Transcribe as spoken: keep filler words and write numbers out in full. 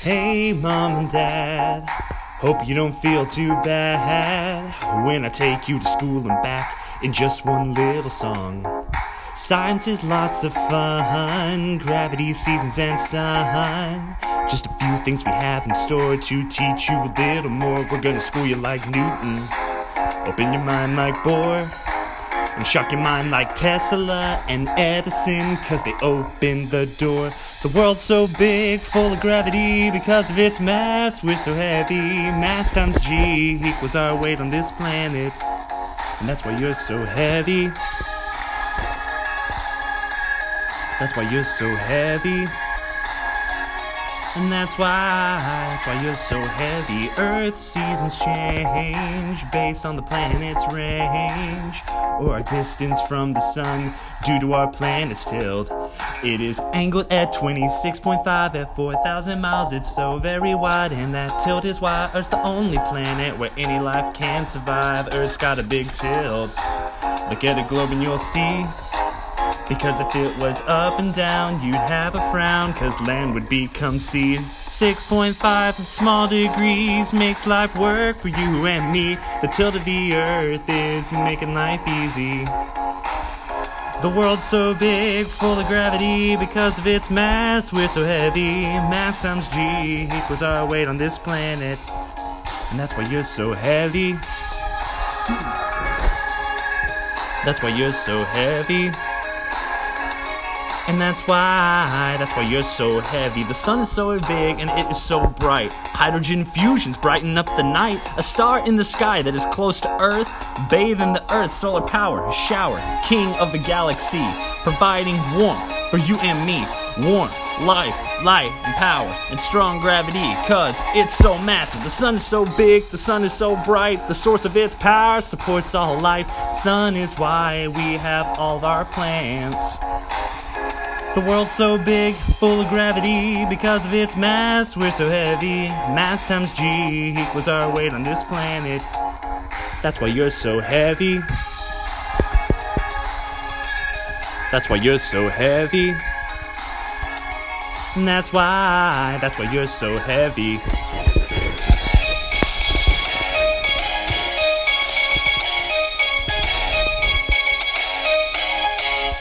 Hey mom and dad, hope you don't feel too bad when I take you to school and back in just one little song. Science is lots of fun, gravity, seasons, and sun. Just a few things we have in store to teach you a little more. We're gonna school you like Newton, open your mind like Bohr, and shock your mind like Tesla and Edison, cause they opened the door. The world's so big, full of gravity, because of its mass, we're so heavy. Mass times G equals our weight on this planet, and that's why you're so heavy. That's why you're so heavy. And that's why, that's why you're so heavy. Earth's seasons change based on the planet's range, or our distance from the sun due to our planet's tilt. It is angled at twenty-six point five at four thousand miles. It's so very wide, and that tilt is why Earth's the only planet where any life can survive. Earth's got a big tilt. Look at a globe and you'll see, because if it was up and down, you'd have a frown, cause land would become sea. six point five small degrees makes life work for you and me. The tilt of the earth is making life easy. The world's so big, full of gravity, because of its mass, we're so heavy. Mass times G equals our weight on this planet, and that's why you're so heavy. That's why you're so heavy. And that's why, that's why you're so heavy. The sun is so big and it is so bright. Hydrogen fusions brighten up the night. A star in the sky that is close to Earth, bathe in the Earth's solar power. Shower, king of the galaxy, providing warmth for you and me. Warmth, life, light, and power, and strong gravity, cause it's so massive. The sun is so big, the sun is so bright. The source of its power supports all life. The sun is why we have all of our plants. The world's so big, full of gravity, because of its mass, we're so heavy. Mass times G equals our weight on this planet. That's why you're so heavy. That's why you're so heavy. And that's why, that's why you're so heavy.